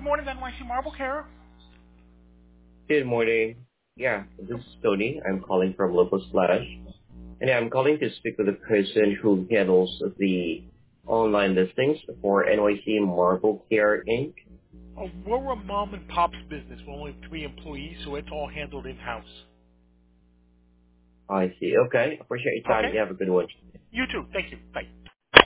morning, NYC Marble Care. Good morning. Yeah, this is Tony. I'm calling from Local Splash. And I'm calling to speak with the person who handles the online listings for NYC Marble Care Inc. We're a mom and pop's business. We're only 3 employees, so it's all handled in-house. I see. Okay. Appreciate your time. Okay? You have a good one. You too. Thank you. Bye.